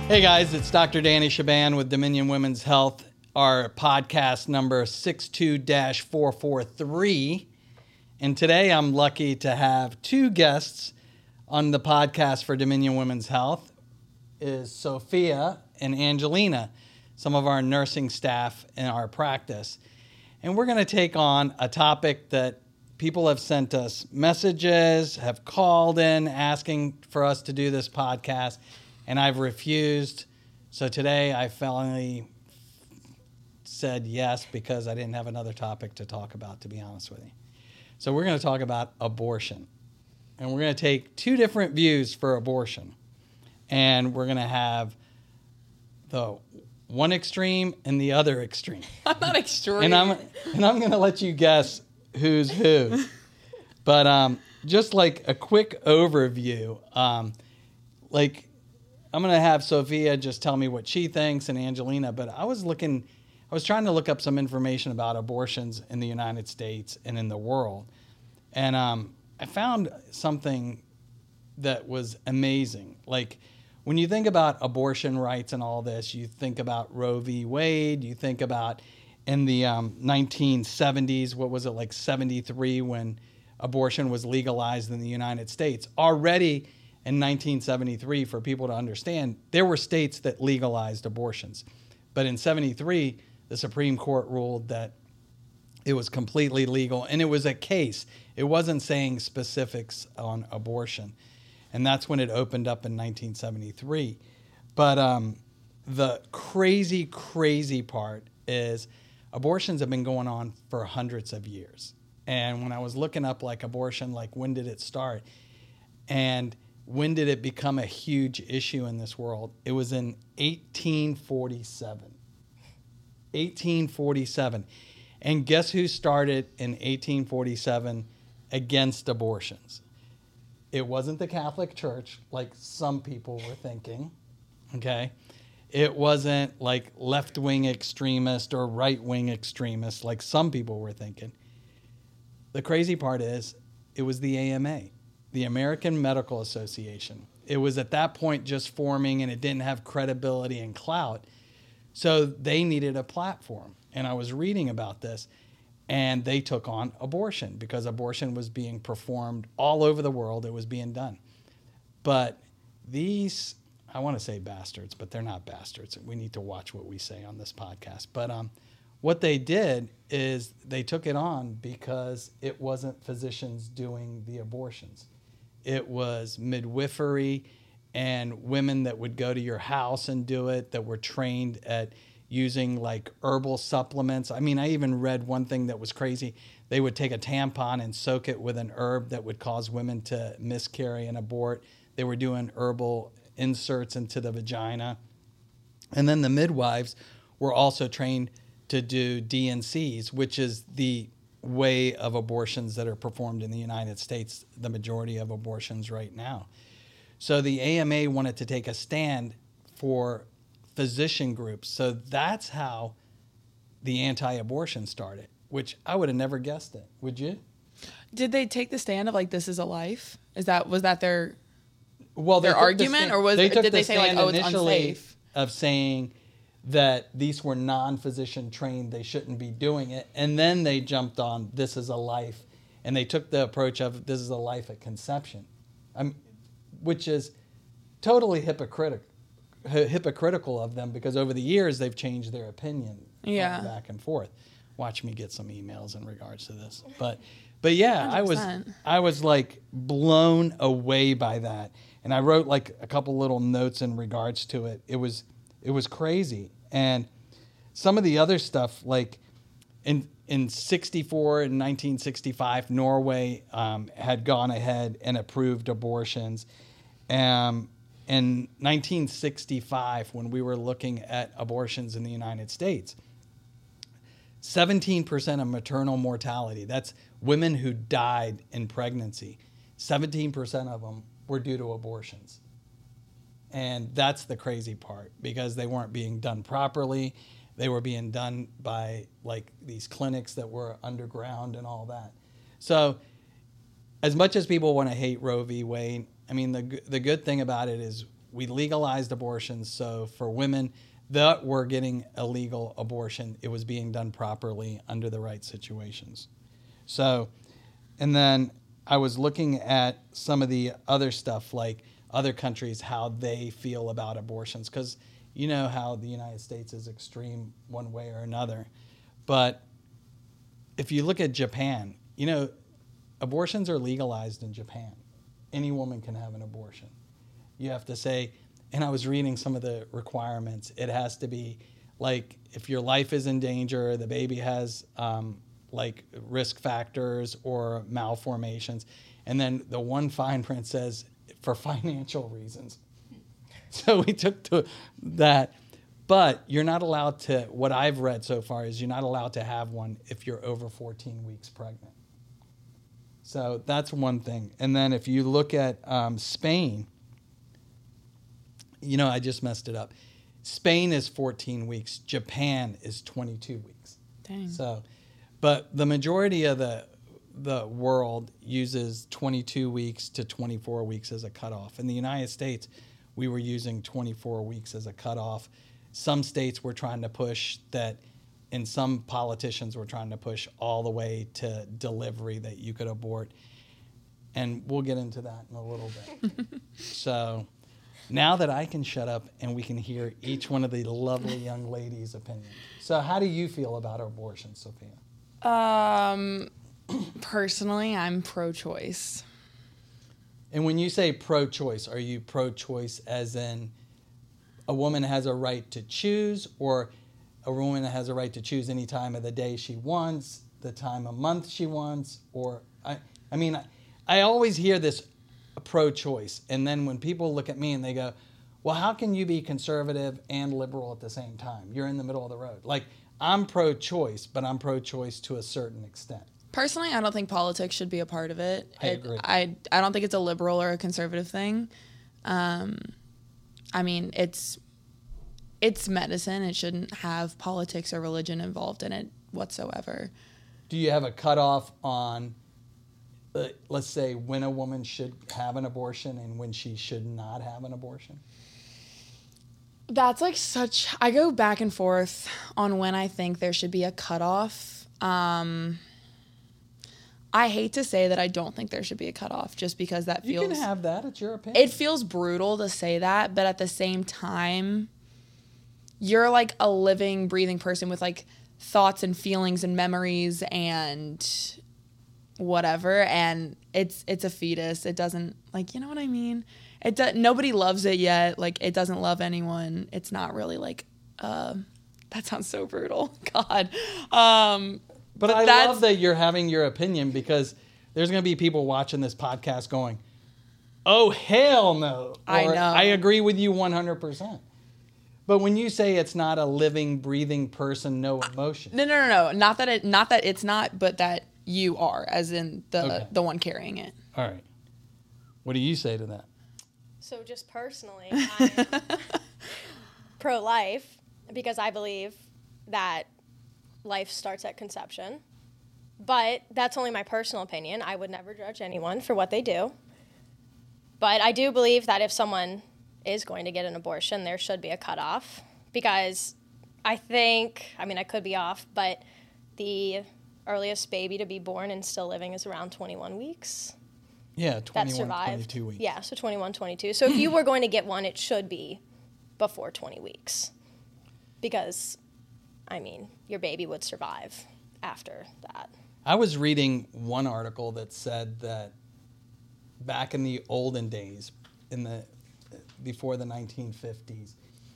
Hey guys, it's Dr. Danny Shaban with Dominion Women's Health, our podcast number 62-443. And today I'm lucky to have two guests on the podcast for Dominion Women's Health, is Sophia and Angelina, some of our nursing staff in our practice. And we're going to take on a topic that people have sent us messages, have called in asking for us to do this podcast, and I've refused. So today I finally said yes because I didn't have another topic to talk about, to be honest with you. So we're going to talk about abortion. And we're going to take two different views for abortion. And we're going to have the one extreme and the other extreme. I'm not extreme. And I'm going to let you guess who's who. But just like a quick overview, I'm going to have Sophia just tell me what she thinks and Angelina, but I was trying to look up some information about abortions in the United States and in the world. And I found something that was amazing. Like when you think about abortion rights and all this, you think about Roe v. Wade, you think about in the 1970s, what was it, like 73, when abortion was legalized in the United States. Already in 1973, for people to understand, there were states that legalized abortions. But in 73, the Supreme Court ruled that it was completely legal, and it was a case. It wasn't saying specifics on abortion. And that's when it opened up in 1973. But the crazy, crazy part is abortions have been going on for hundreds of years. And when I was looking up like abortion, like when did it start? And when did it become a huge issue in this world? It was in 1847. 1847. And guess who started in 1847 against abortions? It wasn't the Catholic Church, like some people were thinking, okay? It wasn't like left-wing extremist or right-wing extremist, like some people were thinking. The crazy part is, it was the AMA. The American Medical Association. It was at that point just forming, and it didn't have credibility and clout. So they needed a platform. And I was reading about this, and they took on abortion because abortion was being performed all over the world. It was being done. But these, I want to say bastards, but they're not bastards. We need to watch what we say on this podcast. But what they did is they took it on because it wasn't physicians doing the abortions. It was midwifery and women that would go to your house and do it, that were trained at using like herbal supplements. I mean, I even read one thing that was crazy. They would take a tampon and soak it with an herb that would cause women to miscarry and abort. They were doing herbal inserts into the vagina. And then the midwives were also trained to do D&Cs, which is the way of abortions that are performed in the United States, the majority of abortions right now. So the AMA wanted to take a stand for physician groups. So that's how the anti-abortion started, which I would have never guessed it. Would you? Did they take the stand of like, this is a life? Was that their their argument, or did they say like, oh, it's unsafe? Of saying that these were non-physician trained, they shouldn't be doing it. And then they jumped on, this is a life. And they took the approach of, this is a life at conception, which is totally hypocritical of them, because over the years, they've changed their opinion back and forth. Watch me get some emails in regards to this. But yeah, 100%. I was like blown away by that. And I wrote like a couple little notes in regards to it. It was crazy. And some of the other stuff, like in 64 and 1965, Norway had gone ahead and approved abortions. In 1965, when we were looking at abortions in the United States, 17% of maternal mortality, that's women who died in pregnancy, 17% of them were due to abortions. And that's the crazy part, because they weren't being done properly. They were being done by like these clinics that were underground and all that. So as much as people want to hate Roe v. Wade, I mean, the good thing about it is we legalized abortions. So for women that were getting a legal abortion, it was being done properly under the right situations. So, and then I was looking at some of the other stuff, like other countries, how they feel about abortions, because you know how the United States is extreme one way or another. But if you look at Japan, you know, abortions are legalized in Japan. Any woman can have an abortion. You have to say, and I was reading some of the requirements. It has to be like if your life is in danger, the baby has like risk factors or malformations. And then the one fine print says for financial reasons. So we took to that. But you're not allowed to, what I've read so far is you're not allowed to have one if you're over 14 weeks pregnant. So that's one thing. And then if you look at Spain, you know, I just messed it up. Spain is 14 weeks. Japan is 22 weeks. Dang. So, but the majority of the world uses 22 weeks to 24 weeks as a cutoff. In the United States, we were using 24 weeks as a cutoff. Some states were trying to push that, and some politicians were trying to push all the way to delivery that you could abort. And we'll get into that in a little bit. So now that I can shut up and we can hear each one of the lovely young ladies' opinions. So how do you feel about abortion, Sophia? Personally, I'm pro-choice. And when you say pro-choice, are you pro-choice as in a woman has a right to choose, or a woman has a right to choose any time of the day she wants, the time of month she wants, or I mean, I always hear this pro-choice, and then when people look at me and they go, well, how can you be conservative and liberal at the same time? You're in the middle of the road. Like, I'm pro-choice, but I'm pro-choice to a certain extent. Personally, I don't think politics should be a part of it. I agree. I don't think it's a liberal or a conservative thing. I mean, it's medicine. It shouldn't have politics or religion involved in it whatsoever. Do you have a cutoff on, let's say, when a woman should have an abortion and when she should not have an abortion? That's like I go back and forth on when I think there should be a cutoff. I hate to say that I don't think there should be a cutoff just because that feels... You can have that. It's your opinion. It feels brutal to say that, but at the same time, you're like a living, breathing person with like thoughts and feelings and memories and whatever, and it's a fetus. It doesn't, like, you know what I mean? Nobody loves it yet. Like, it doesn't love anyone. It's not really like, that sounds so brutal. God. But I love that you're having your opinion, because there's going to be people watching this podcast going, oh, hell no. Or, I know. I agree with you 100%. But when you say it's not a living, breathing person, no emotion. No. Not that it's not, but that you are, as in the one carrying it. All right. What do you say to that? So just personally, I'm pro-life because I believe that life starts at conception. But that's only my personal opinion. I would never judge anyone for what they do. But I do believe that if someone is going to get an abortion, there should be a cutoff, because I could be off, but the earliest baby to be born and still living is around 21 weeks. Yeah, 21, that survived. 22 weeks. Yeah, so 21, 22. So if you were going to get one, it should be before 20 weeks, because, I mean, your baby would survive after that. I was reading one article that said that back in the olden days, before the 1950s,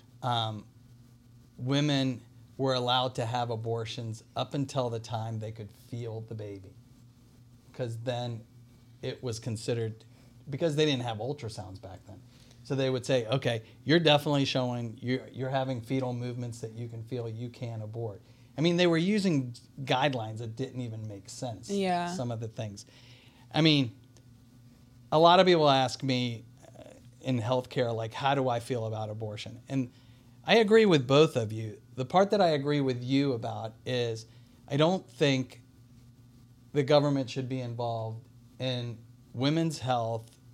women were allowed to have abortions up until the time they could feel the baby, because then it was considered, because they didn't have ultrasounds back then. So they would say, okay, you're definitely showing you're having fetal movements that you can feel, you can abort. I mean, they were using guidelines that didn't even make sense. Yeah. Some of the things. I mean, a lot of people ask me in healthcare, like, how do I feel about abortion? And I agree with both of you. The part that I agree with you about is I don't think the government should be involved in women's health,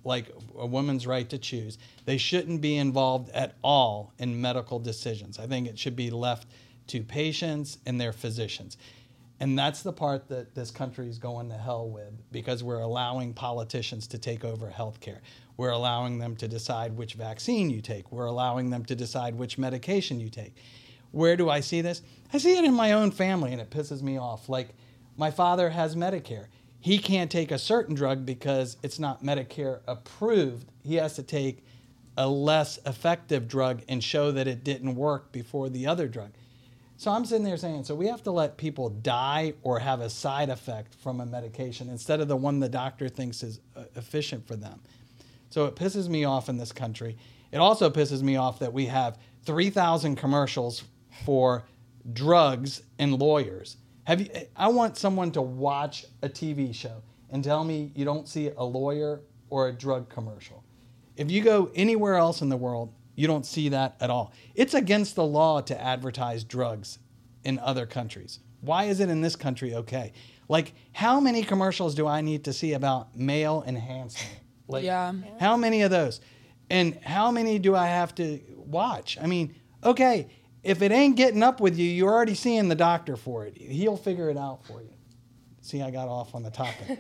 like a woman's right to choose. They shouldn't be involved at all in medical decisions. I think it should be left to patients and their physicians. And that's the part that this country is going to hell with, because we're allowing politicians to take over healthcare. We're allowing them to decide which vaccine you take. We're allowing them to decide which medication you take. Where do I see this? I see it in my own family, and it pisses me off. Like, my father has Medicare. He can't take a certain drug because it's not Medicare approved. He has to take a less effective drug and show that it didn't work before the other drug. So I'm sitting there saying, so we have to let people die or have a side effect from a medication instead of the one the doctor thinks is efficient for them. So it pisses me off in this country. It also pisses me off that we have 3,000 commercials for drugs and lawyers. I want someone to watch a TV show and tell me you don't see a lawyer or a drug commercial. If you go anywhere else in the world, you don't see that at all. It's against the law to advertise drugs in other countries. Why is it in this country okay? Like, how many commercials do I need to see about male enhancement? Like, how many of those? And how many do I have to watch? I mean, okay, if it ain't getting up with you, you're already seeing the doctor for it. He'll figure it out for you. See, I got off on the topic.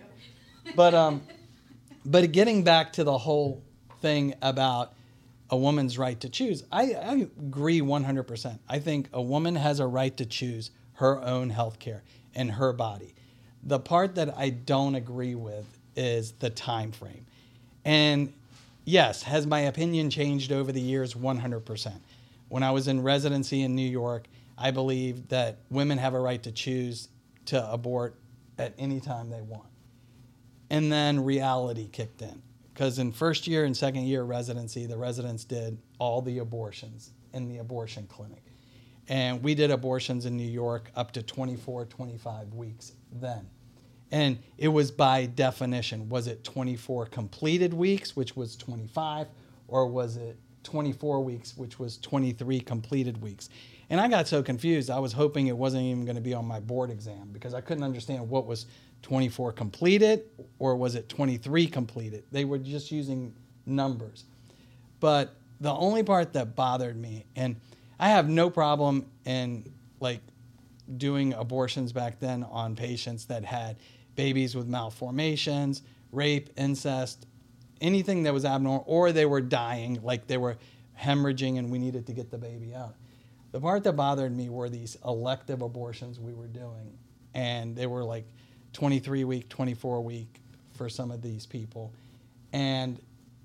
But getting back to the whole thing about a woman's right to choose, I agree 100%. I think a woman has a right to choose her own health care and her body. The part that I don't agree with is the time frame. And yes, has my opinion changed over the years? 100%. When I was in residency in New York, I believed that women have a right to choose to abort at any time they want. And then reality kicked in. Because in first year and second year residency, the residents did all the abortions in the abortion clinic. And we did abortions in New York up to 24, 25 weeks then. And it was by definition. Was it 24 completed weeks, which was 25, or was it 24 weeks, which was 23 completed weeks? And I got so confused, I was hoping it wasn't even going to be on my board exam, because I couldn't understand what was 24 completed or was it 23 completed. They were just using numbers. But the only part that bothered me, and I have no problem in like doing abortions back then on patients that had babies with malformations, rape, incest, anything that was abnormal, or they were dying, like they were hemorrhaging and we needed to get the baby out. The part that bothered me were these elective abortions we were doing, and they were like 23-week, 24-week for some of these people. And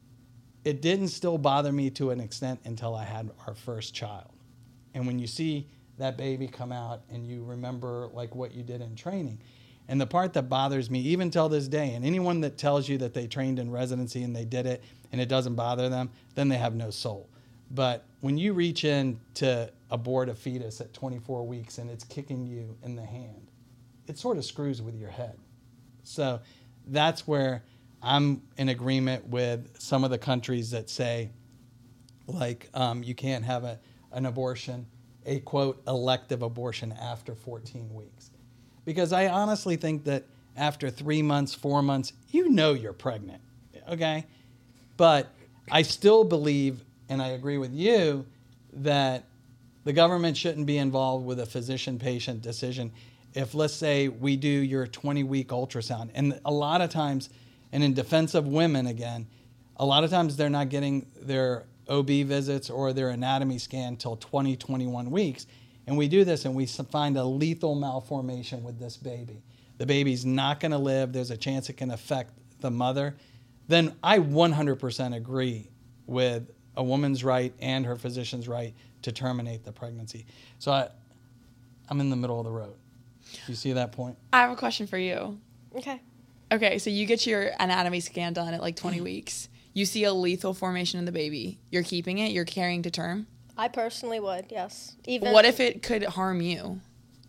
it didn't still bother me to an extent until I had our first child. And when you see that baby come out and you remember like what you did in training, and the part that bothers me even till this day, and anyone that tells you that they trained in residency and they did it and it doesn't bother them, then they have no soul. But when you reach in to abort a fetus at 24 weeks and it's kicking you in the hand, it sort of screws with your head. So that's where I'm in agreement with some of the countries that say, like, you can't have an abortion, a, quote, elective abortion after 14 weeks. Because I honestly think that after 3 months, 4 months, you know you're pregnant, okay? But I still believe, and I agree with you, that the government shouldn't be involved with a physician-patient decision. If, let's say, we do your 20-week ultrasound, and a lot of times, and in defense of women again, a lot of times they're not getting their OB visits or their anatomy scan till 20, 21 weeks, and we do this and we find a lethal malformation with this baby. The baby's not going to live. There's a chance it can affect the mother. Then I 100% agree with a woman's right and her physician's right to terminate the pregnancy. So I'm in the middle of the road. You see that point? I have a question for you. Okay, so you get your anatomy scan done at like 20 weeks. You see a lethal formation in the baby. You're keeping it? You're carrying to term? I personally would, yes. Even what if it could harm you?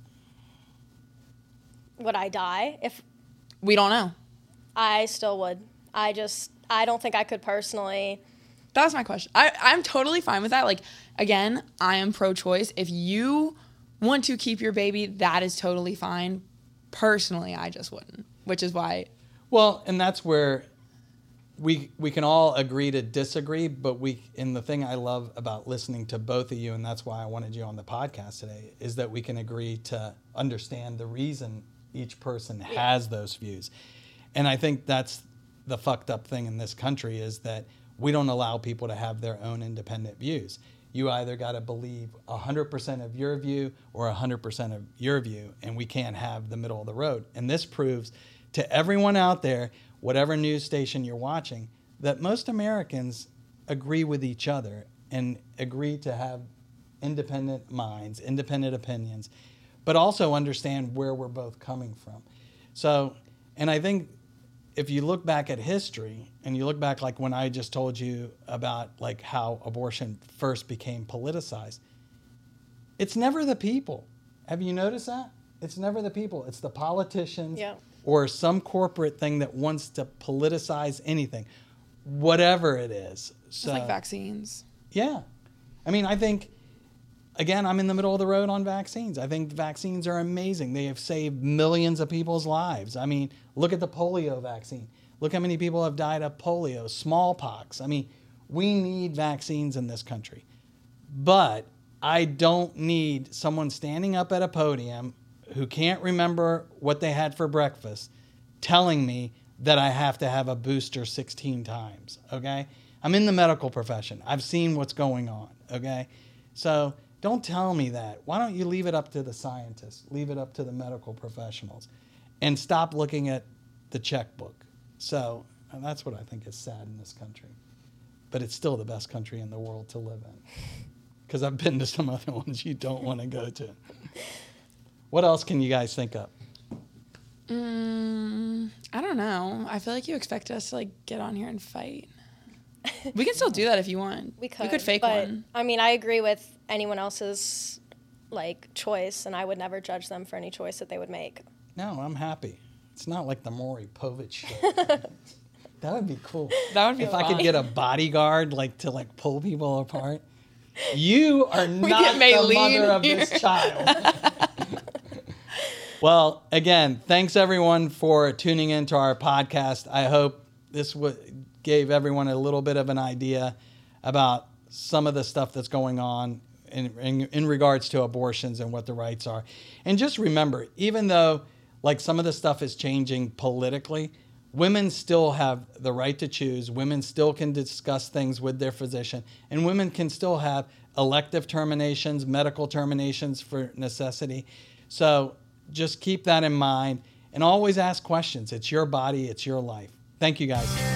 Would I die? If we don't know. I still would. I don't think I could personally. That was my question. I'm totally fine with that. Like, again, I am pro-choice. If you want to keep your baby, that is totally fine. Personally, I just wouldn't, which is why. Well, and that's where we can all agree to disagree, but and the thing I love about listening to both of you, and that's why I wanted you on the podcast today, is that we can agree to understand the reason each person has those views. And I think that's the fucked up thing in this country, is that we don't allow people to have their own independent views. You either got to believe 100% of your view or 100% of your view, and we can't have the middle of the road. And this proves to everyone out there, whatever news station you're watching, that most Americans agree with each other and agree to have independent minds, independent opinions, but also understand where we're both coming from. So, and I think if you look back at history and you look back, like when I just told you about like how abortion first became politicized, it's never the people. Have you noticed that? It's never the people. It's the politicians or some corporate thing that wants to politicize anything, whatever it is. So, it's like vaccines. Yeah. I mean, I think, again, I'm in the middle of the road on vaccines. I think vaccines are amazing. They have saved millions of people's lives. I mean, look at the polio vaccine. Look how many people have died of polio, smallpox. I mean, we need vaccines in this country. But I don't need someone standing up at a podium who can't remember what they had for breakfast telling me that I have to have a booster 16 times, okay? I'm in the medical profession. I've seen what's going on, okay? So don't tell me that. Why don't you leave it up to the scientists, leave it up to the medical professionals, and stop looking at the checkbook. So and that's what I think is sad in this country. But it's still the best country in the world to live in, because I've been to some other ones you don't want to go to. What else can you guys think of? I don't know. I feel like you expect us to like get on here and fight. We can still do that if you want. We could fake one. I mean, I agree with anyone else's like choice, and I would never judge them for any choice that they would make. No, I'm happy. It's not like the Maury Povich shit. That would be cool. That would be if fun. I could get a bodyguard like to like pull people apart. You are not the mother of this child. Well, again, thanks everyone for tuning into our podcast. I hope this gave everyone a little bit of an idea about some of the stuff that's going on in regards to abortions and what the rights are. And just remember, even though like some of the stuff is changing politically, women still have the right to choose. Women still can discuss things with their physician, and women can still have elective terminations, medical terminations for necessity. So just keep that in mind and always ask questions. It's your body. It's your life. Thank you, guys.